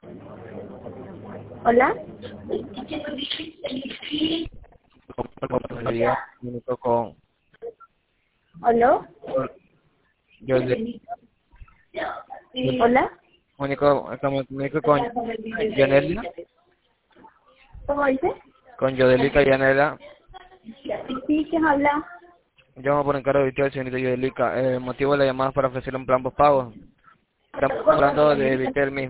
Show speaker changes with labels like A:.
A: Hola.
B: Comunico con
A: Hola.
B: yo
A: Hola.
B: comunico con Yanelia,
A: ¿Cómo dice?
B: con Yodelica Yanela.
A: Sí, ¿quién habla?
B: Llamo por encargo de usted, señorita Yodelica. El motivo de la llamada es para ofrecerle un plan postpago. Estamos hablando de Vitel mismo.